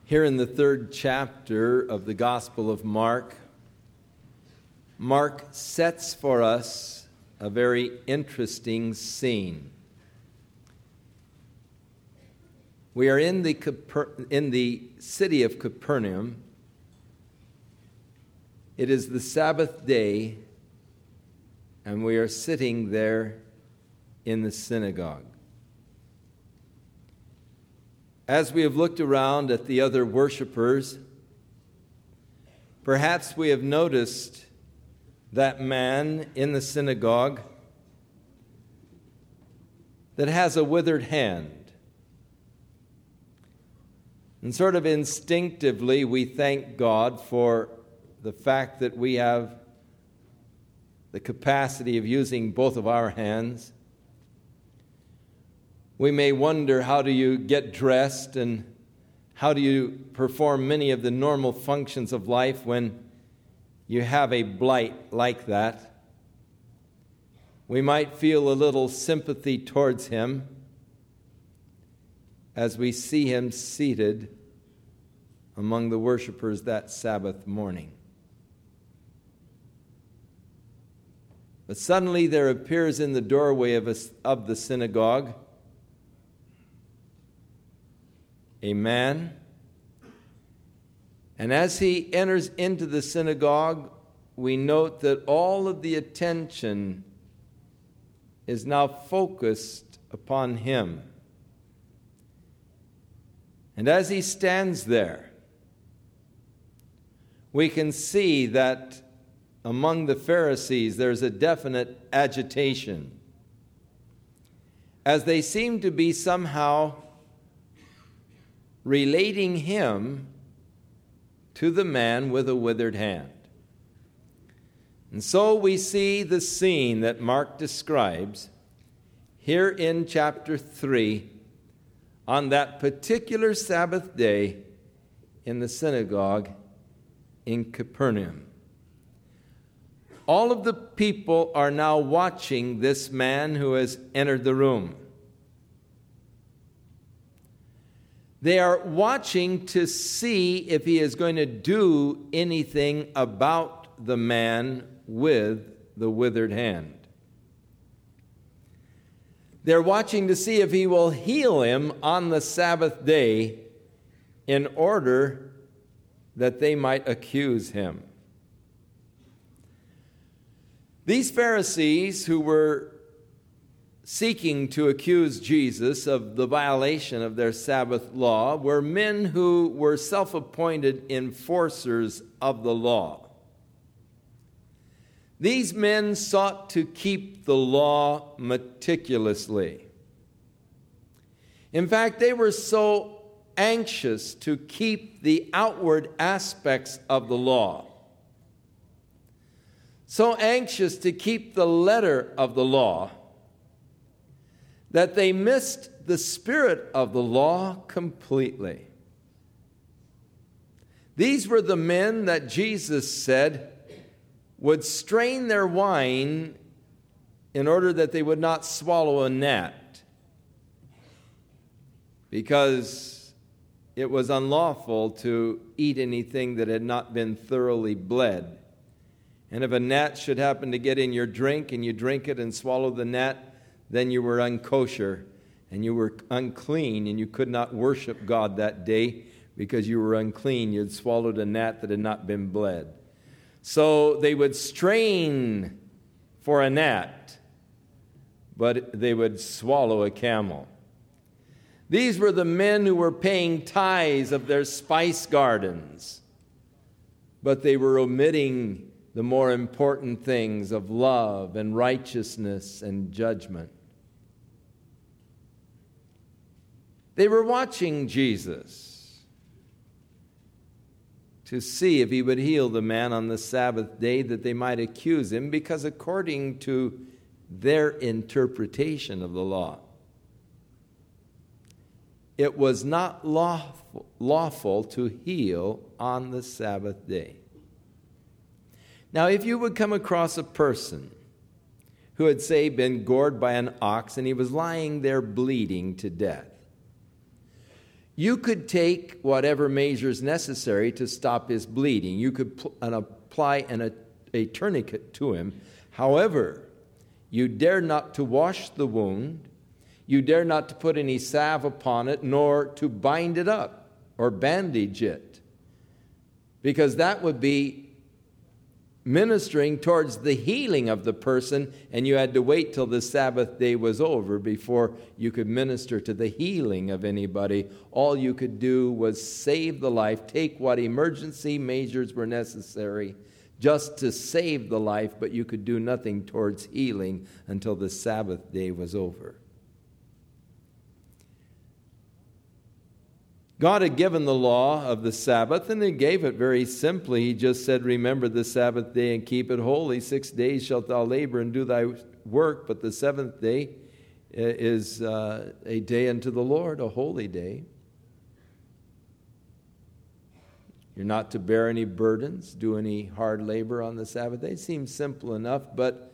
Here in the third chapter of the Gospel of Mark, Mark sets for us a very interesting scene. We are in the city of Capernaum. It is the Sabbath day, and we are sitting there in the synagogue. As we have looked around at the other worshipers, perhaps we have noticed that man in the synagogue that has a withered hand. And sort of instinctively, we thank God for the fact that we have the capacity of using both of our hands. We may wonder, how do you get dressed and how do you perform many of the normal functions of life when you have a blight like that? We might feel a little sympathy towards him as we see him seated among the worshipers that Sabbath morning. But suddenly there appears in the doorway of the synagogue a man, and as he enters into the synagogue, we note that all of the attention is now focused upon him. And as he stands there, we can see that among the Pharisees there's a definite agitation, as they seem to be somehow relating him to the man with a withered hand. And so we see the scene that Mark describes here in chapter 3 on that particular Sabbath day in the synagogue in Capernaum. All of the people are now watching this man who has entered the room. They are watching to see if he is going to do anything about the man with the withered hand. They're watching to see if he will heal him on the Sabbath day in order that they might accuse him. These Pharisees who were seeking to accuse Jesus of the violation of their Sabbath law were men who were self-appointed enforcers of the law. These men sought to keep the law meticulously. In fact, they were so anxious to keep the outward aspects of the law, so anxious to keep the letter of the law, that they missed the spirit of the law completely. These were the men that Jesus said would strain their wine in order that they would not swallow a gnat, because it was unlawful to eat anything that had not been thoroughly bled. And if a gnat should happen to get in your drink and you drink it and swallow the gnat, then you were unkosher and you were unclean, and you could not worship God that day because you were unclean. You had swallowed a gnat that had not been bled. So they would strain for a gnat, but they would swallow a camel. These were the men who were paying tithes of their spice gardens, but they were omitting the more important things of love and righteousness and judgment. They were watching Jesus to see if he would heal the man on the Sabbath day, that they might accuse him, because according to their interpretation of the law, it was not lawful to heal on the Sabbath day. Now, if you would come across a person who had, say, been gored by an ox and he was lying there bleeding to death, you could take whatever measures necessary to stop his bleeding. You could apply a tourniquet to him. However, you dare not to wash the wound. You dare not to put any salve upon it, nor to bind it up or bandage it, because that would be ministering towards the healing of the person, and you had to wait till the Sabbath day was over before you could minister to the healing of anybody. All you could do was save the life, take what emergency measures were necessary just to save the life, but you could do nothing towards healing until the Sabbath day was over. God had given the law of the Sabbath, and he gave it very simply. He just said, remember the Sabbath day and keep it holy. 6 days shalt thou labor and do thy work, but the seventh day is a day unto the Lord, a holy day. You're not to bear any burdens, do any hard labor on the Sabbath day. It seems simple enough, but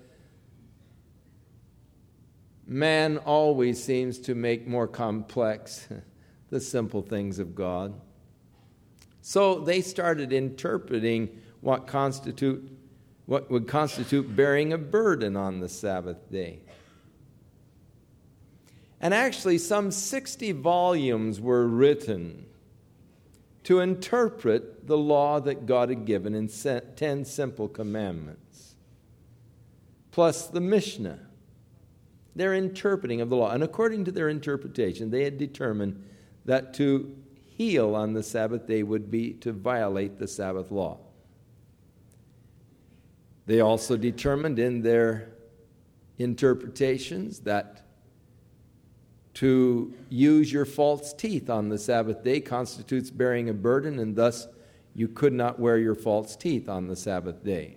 man always seems to make more complex the simple things of God. So they started interpreting what would constitute bearing a burden on the Sabbath day. And actually some 60 volumes were written to interpret the law that God had given in 10 simple commandments, plus the Mishnah. Their interpreting of the law. And according to their interpretation, they had determined that to heal on the Sabbath day would be to violate the Sabbath law. They also determined in their interpretations that to use your false teeth on the Sabbath day constitutes bearing a burden, and thus you could not wear your false teeth on the Sabbath day.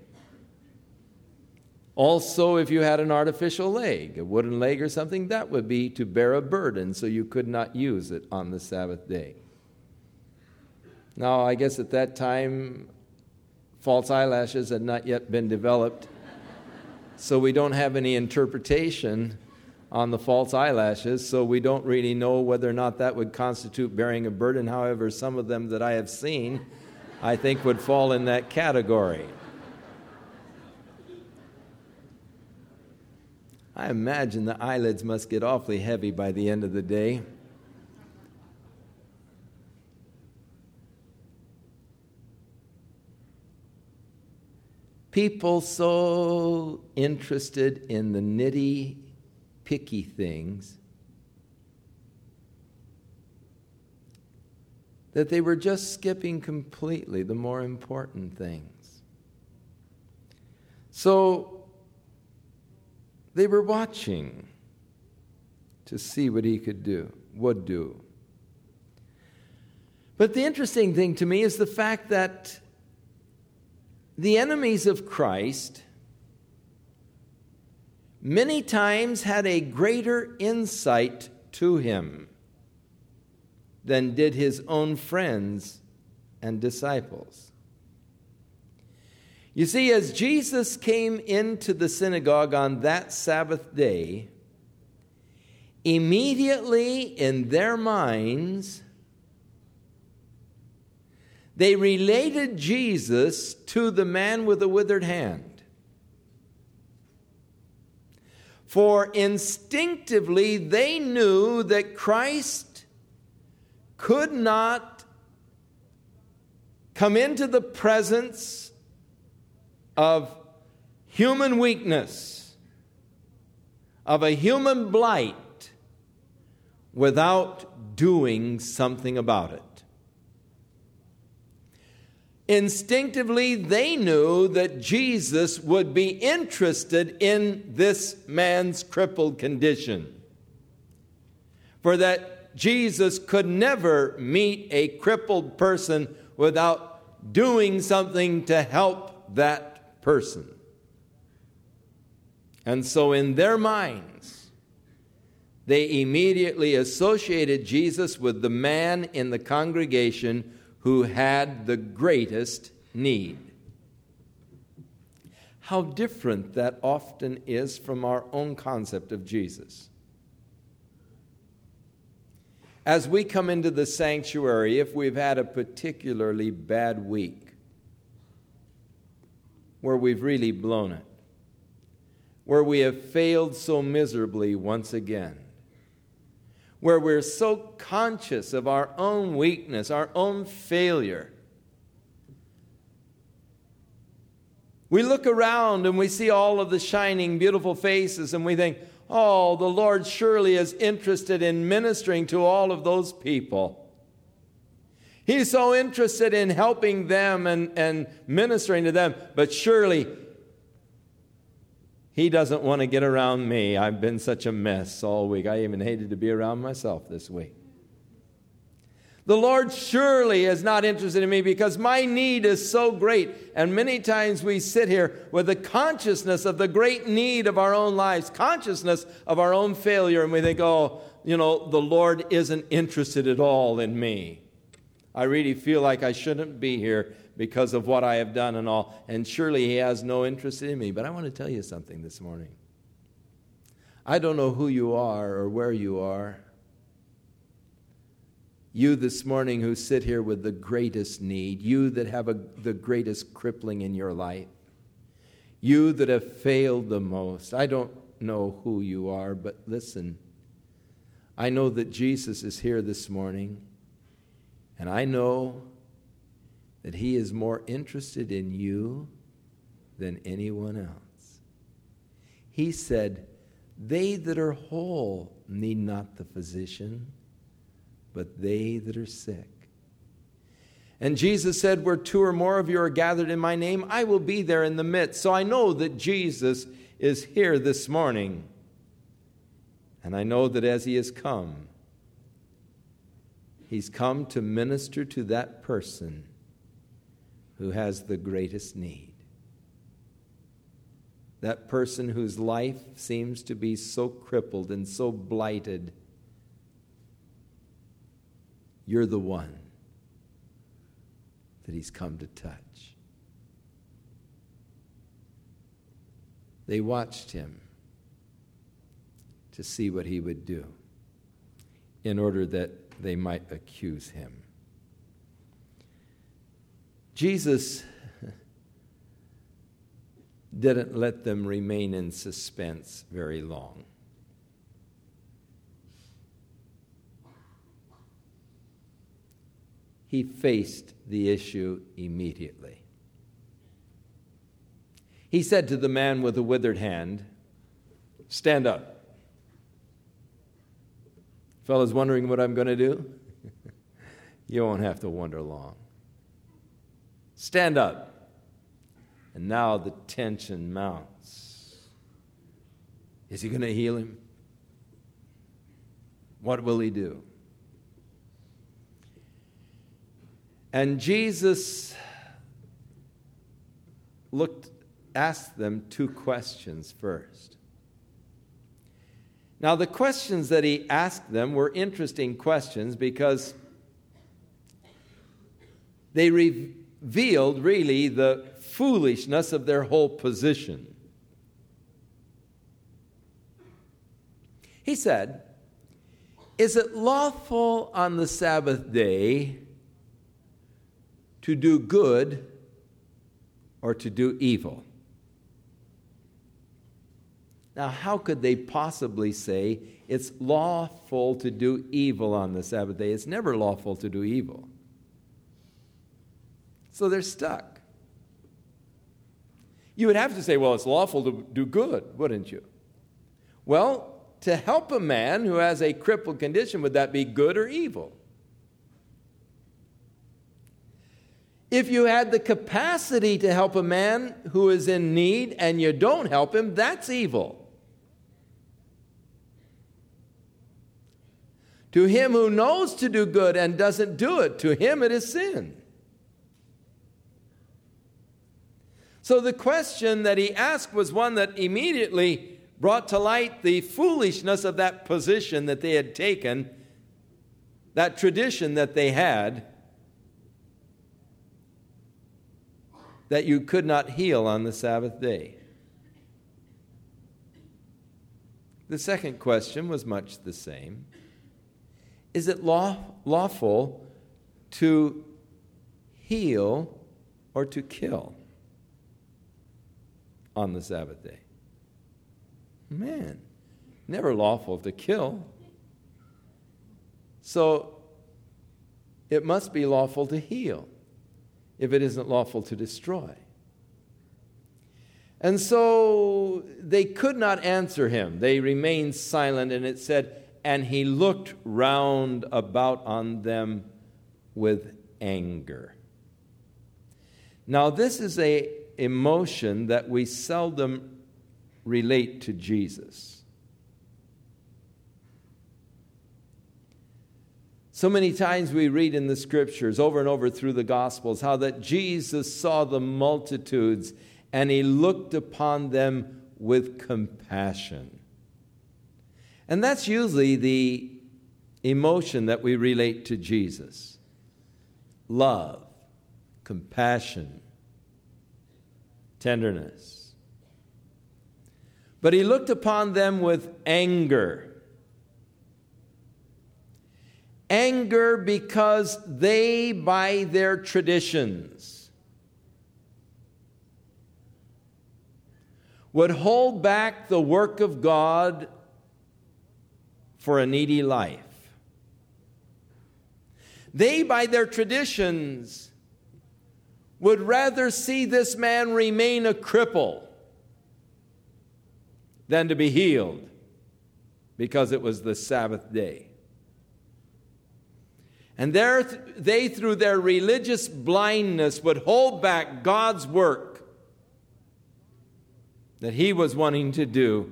Also, if you had an artificial leg, a wooden leg or something, that would be to bear a burden, so you could not use it on the Sabbath day. Now, I guess at that time, false eyelashes had not yet been developed, so we don't have any interpretation on the false eyelashes, so we don't really know whether or not that would constitute bearing a burden. However, some of them that I have seen, I think would fall in that category. I imagine the eyelids must get awfully heavy by the end of the day. People so interested in the nitty-picky things that they were just skipping completely the more important things. So they were watching to see what he would do. But the interesting thing to me is the fact that the enemies of Christ many times had a greater insight to him than did his own friends and disciples. You see, as Jesus came into the synagogue on that Sabbath day, immediately in their minds, they related Jesus to the man with the withered hand. For instinctively they knew that Christ could not come into the presence of human weakness, of a human blight, without doing something about it. Instinctively, they knew that Jesus would be interested in this man's crippled condition, for that Jesus could never meet a crippled person without doing something to help that person. And so in their minds, they immediately associated Jesus with the man in the congregation who had the greatest need. How different that often is from our own concept of Jesus. As we come into the sanctuary, if we've had a particularly bad week, where we've really blown it, where we have failed so miserably once again, where we're so conscious of our own weakness, our own failure, we look around and we see all of the shining, beautiful faces, and we think, oh, the Lord surely is interested in ministering to all of those people. He's so interested in helping them and ministering to them, but surely He doesn't want to get around me. I've been such a mess all week. I even hated to be around myself this week. The Lord surely is not interested in me because my need is so great. And many times we sit here with the consciousness of the great need of our own lives, consciousness of our own failure, and we think, oh, the Lord isn't interested at all in me. I really feel like I shouldn't be here because of what I have done and all. And surely He has no interest in me. But I want to tell you something this morning. I don't know who you are or where you are. You this morning who sit here with the greatest need, you that have the greatest crippling in your life, you that have failed the most. I don't know who you are, but listen. I know that Jesus is here this morning, and I know that He is more interested in you than anyone else. He said, "They that are whole need not the physician, but they that are sick." And Jesus said, "Where two or more of you are gathered in my name, I will be there in the midst." So I know that Jesus is here this morning. And I know that as He has come, He's come to minister to that person who has the greatest need. That person whose life seems to be so crippled and so blighted. You're the one that He's come to touch. They watched Him to see what He would do in order that they might accuse Him. Jesus didn't let them remain in suspense very long. He faced the issue immediately. He said to the man with the withered hand, "Stand up." Fellas wondering what I'm going to do? You won't have to wonder long. Stand up. And now the tension mounts. Is He going to heal him? What will He do? And Jesus asked them two questions first. Now, the questions that He asked them were interesting questions because they revealed really the foolishness of their whole position. He said, "Is it lawful on the Sabbath day to do good or to do evil?" Now, how could they possibly say it's lawful to do evil on the Sabbath day? It's never lawful to do evil. So they're stuck. You would have to say, well, it's lawful to do good, wouldn't you? Well, to help a man who has a crippled condition, would that be good or evil? If you had the capacity to help a man who is in need and you don't help him, that's evil. To him who knows to do good and doesn't do it, to him it is sin. So the question that he asked was one that immediately brought to light the foolishness of that position that they had taken, that tradition that they had, that you could not heal on the Sabbath day. The second question was much the same. is it lawful to heal or to kill on the Sabbath day? Man, never lawful to kill. So it must be lawful to heal if it isn't lawful to destroy. And so they could not answer him. They remained silent, and it said, and he looked round about on them with anger. Now, this is an emotion that we seldom relate to Jesus. So many times we read in the Scriptures, over and over through the Gospels, how that Jesus saw the multitudes and he looked upon them with compassion. And that's usually the emotion that we relate to Jesus. Love, compassion, tenderness. But he looked upon them with anger. Anger because they, by their traditions, would hold back the work of God for a needy life. They, by their traditions, would rather see this man remain a cripple than to be healed because it was the Sabbath day. And they, through their religious blindness, would hold back God's work that he was wanting to do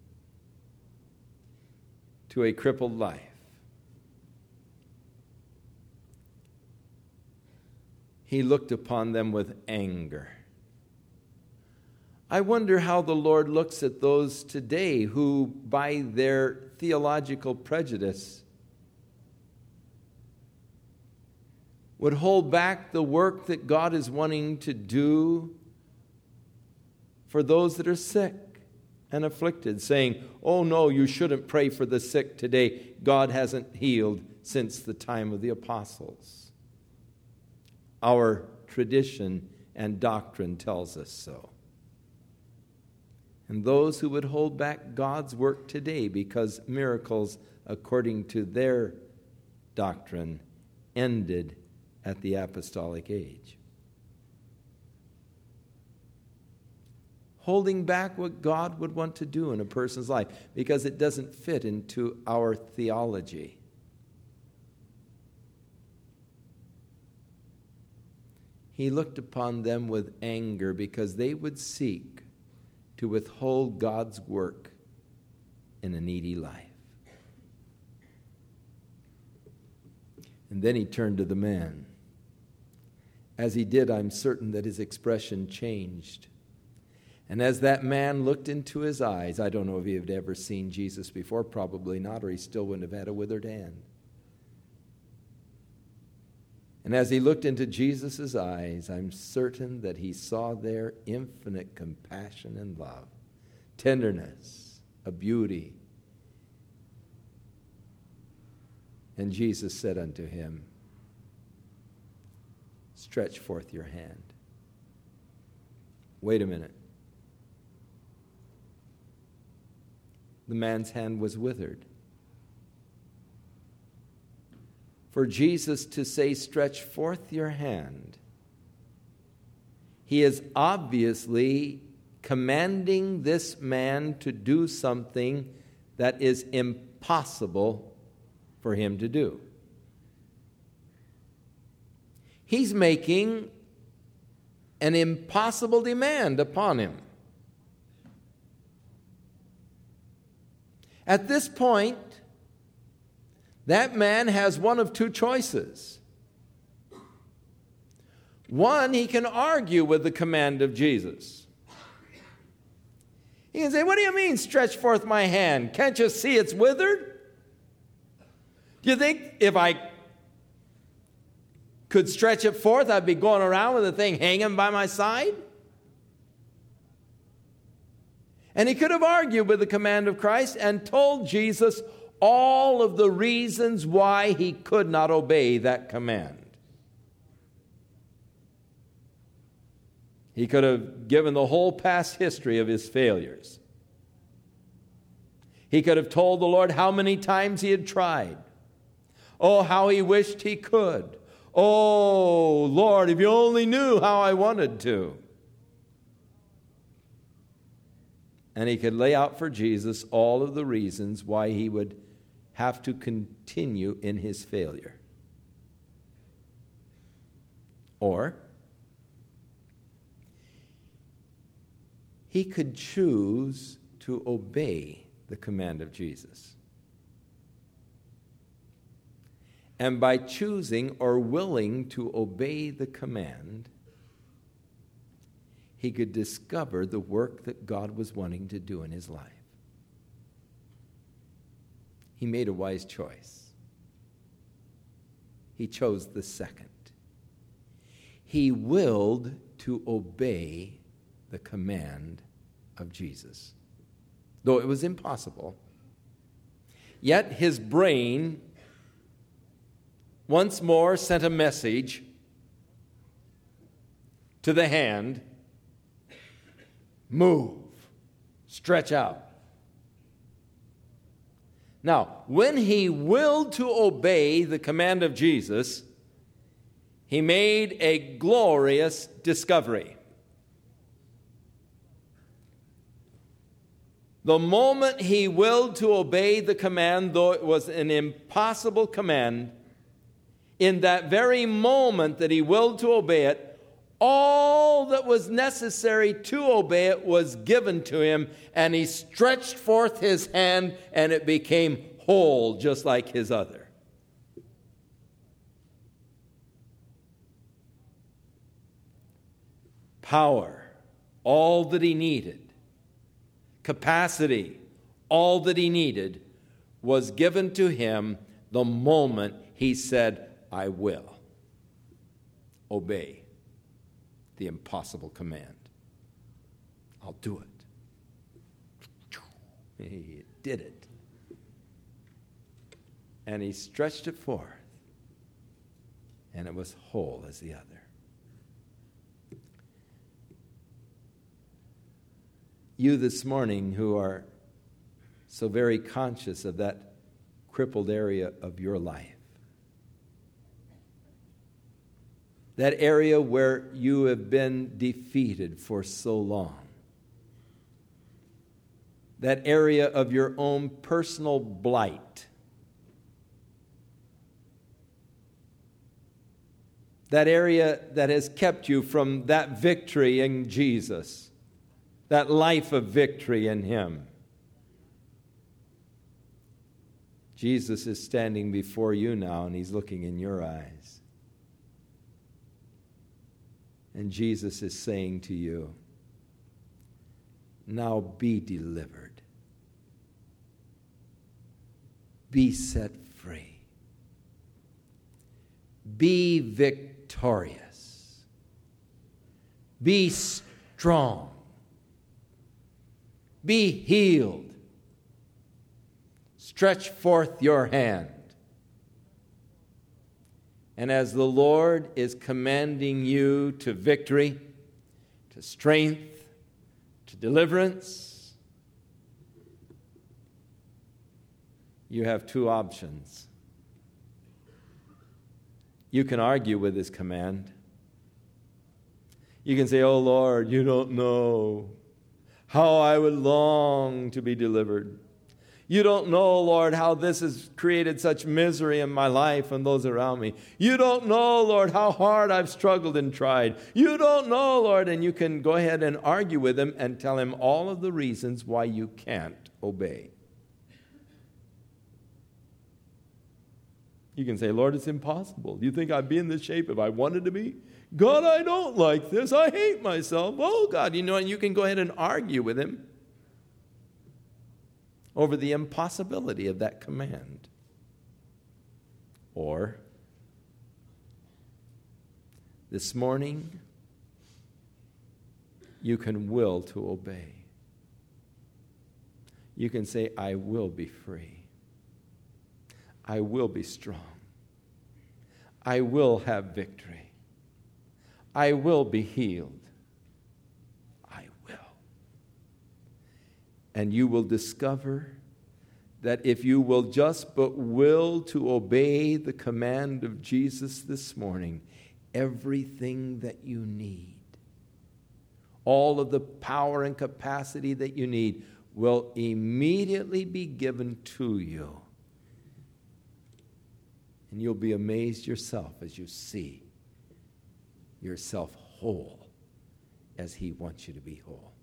to a crippled life. He looked upon them with anger. I wonder how the Lord looks at those today who, by their theological prejudice, would hold back the work that God is wanting to do for those that are sick and afflicted, saying, oh no, you shouldn't pray for the sick today. God hasn't healed since the time of the apostles. Our tradition and doctrine tells us so. And those who would hold back God's work today because miracles, according to their doctrine, ended at the apostolic age. Holding back what God would want to do in a person's life because it doesn't fit into our theology. He looked upon them with anger because they would seek to withhold God's work in a needy life. And then he turned to the man. As he did, I'm certain that his expression changed. And as that man looked into his eyes, I don't know if he had ever seen Jesus before, probably not, or he still wouldn't have had a withered hand. And as he looked into Jesus' eyes, I'm certain that he saw there infinite compassion and love, tenderness, a beauty. And Jesus said unto him, stretch forth your hand. Wait a minute. The man's hand was withered. For Jesus to say, stretch forth your hand, he is obviously commanding this man to do something that is impossible for him to do. He's making an impossible demand upon him. At this point, that man has one of two choices. One, he can argue with the command of Jesus. He can say, what do you mean, stretch forth my hand? Can't you see it's withered? Do you think if I could stretch it forth, I'd be going around with the thing hanging by my side? And he could have argued with the command of Christ and told Jesus, all of the reasons why he could not obey that command. He could have given the whole past history of his failures. He could have told the Lord how many times he had tried. Oh, how he wished he could. Oh, Lord, if you only knew how I wanted to. And he could lay out for Jesus all of the reasons why he would have to continue in his failure. Or he could choose to obey the command of Jesus. And by choosing or willing to obey the command, he could discover the work that God was wanting to do in his life. He made a wise choice. He chose the second. He willed to obey the command of Jesus. Though it was impossible, yet his brain once more sent a message to the hand: move, stretch out. Now, when he willed to obey the command of Jesus, he made a glorious discovery. The moment he willed to obey the command, though it was an impossible command, in that very moment that he willed to obey it, all that was necessary to obey it was given to him, and he stretched forth his hand, and it became whole, just like his other. Power, all that he needed. Capacity, all that he needed, was given to him the moment he said, I will obey the impossible command. I'll do it. He did it. And he stretched it forth, and it was whole as the other. You this morning who are so very conscious of that crippled area of your life, that area where you have been defeated for so long, that area of your own personal blight, that area that has kept you from that victory in Jesus, that life of victory in him. Jesus is standing before you now, and he's looking in your eyes. And Jesus is saying to you, now be delivered. Be set free. Be victorious. Be strong. Be healed. Stretch forth your hand. And as the Lord is commanding you to victory, to strength, to deliverance, you have two options. You can argue with his command. You can say, oh Lord, you don't know how I would long to be delivered. You don't know, Lord, how this has created such misery in my life and those around me. You don't know, Lord, how hard I've struggled and tried. You don't know, Lord, and you can go ahead and argue with him and tell him all of the reasons why you can't obey. You can say, Lord, it's impossible. Do you think I'd be in this shape if I wanted to be? God, I don't like this. I hate myself. Oh, God, and you can go ahead and argue with him over the impossibility of that command. Or, this morning, you can will to obey. You can say, I will be free. I will be strong. I will have victory. I will be healed. I will. And you will discover that if you will just but will to obey the command of Jesus this morning, everything that you need, all of the power and capacity that you need, will immediately be given to you. And you'll be amazed yourself as you see yourself whole as He wants you to be whole.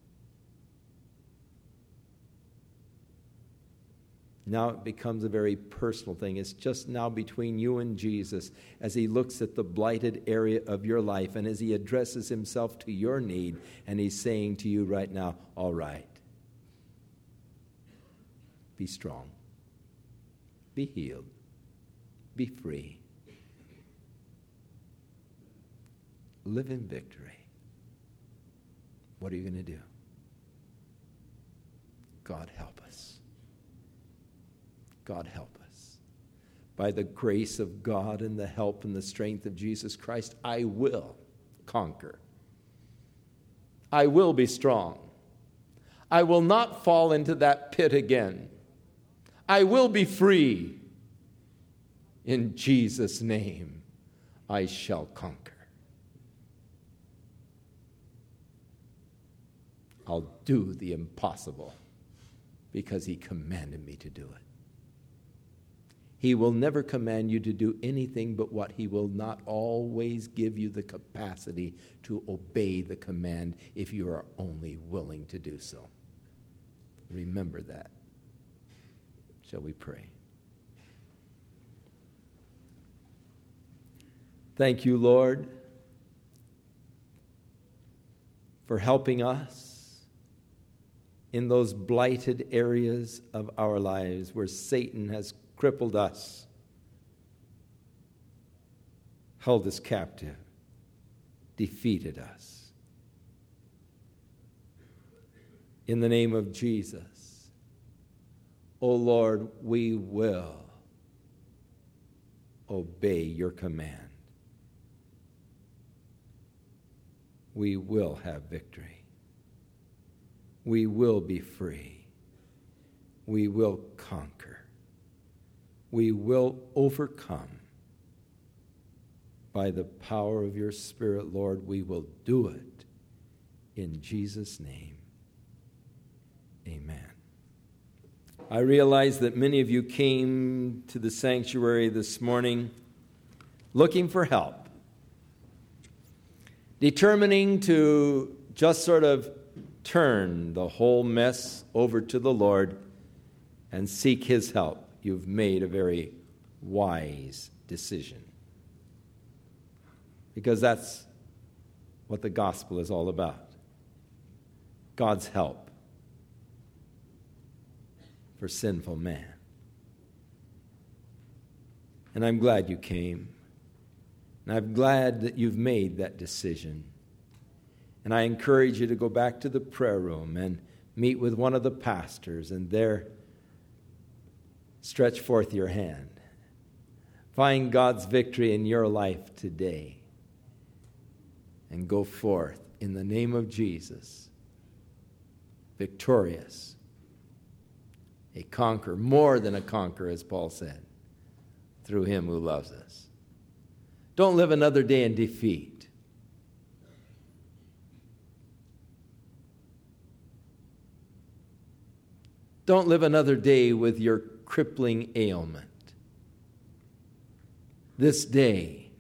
Now it becomes a very personal thing. It's just now between you and Jesus as He looks at the blighted area of your life and as He addresses Himself to your need, and He's saying to you right now, all right, be strong, be healed, be free, live in victory. What are you going to do? God help us. God help us. By the grace of God and the help and the strength of Jesus Christ, I will conquer. I will be strong. I will not fall into that pit again. I will be free. In Jesus' name, I shall conquer. I'll do the impossible because He commanded me to do it. He will never command you to do anything but what He will not always give you the capacity to obey the command if you are only willing to do so. Remember that. Shall we pray? Thank you, Lord, for helping us in those blighted areas of our lives where Satan has crippled us, held us captive, defeated us. In the name of Jesus, O Lord, we will obey your command. We will have victory. We will be free. We will conquer. We will overcome. By the power of your Spirit, Lord, we will do it. In Jesus' name, amen. I realize that many of you came to the sanctuary this morning looking for help, determining to just sort of turn the whole mess over to the Lord and seek His help. You've made a very wise decision, because that's what the gospel is all about. God's help for sinful man. And I'm glad you came. And I'm glad that you've made that decision. And I encourage you to go back to the prayer room and meet with one of the pastors, and there stretch forth your hand. Find God's victory in your life today. And go forth in the name of Jesus, victorious, a conqueror, more than a conqueror, as Paul said, through Him who loves us. Don't live another day in defeat. Don't live another day with your crippling ailment. This day,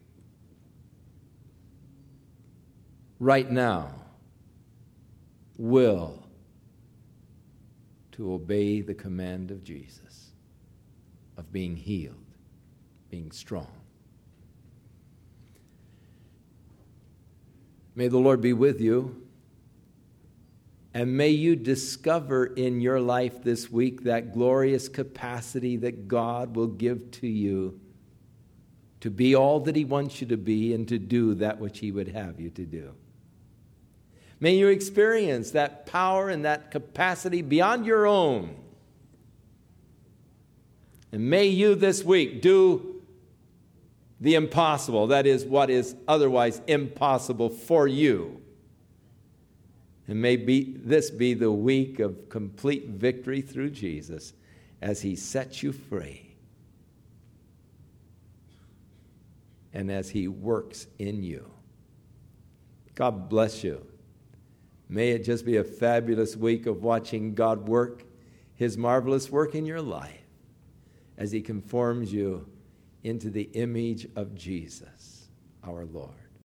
right now, will to obey the command of Jesus of being healed, being strong. May the Lord be with you. And may you discover in your life this week that glorious capacity that God will give to you to be all that He wants you to be and to do that which He would have you to do. May you experience that power and that capacity beyond your own. And may you this week do the impossible. That is what is otherwise impossible for you. And may this be the week of complete victory through Jesus as he sets you free and as he works in you. God bless you. May it just be a fabulous week of watching God work his marvelous work in your life as he conforms you into the image of Jesus, our Lord.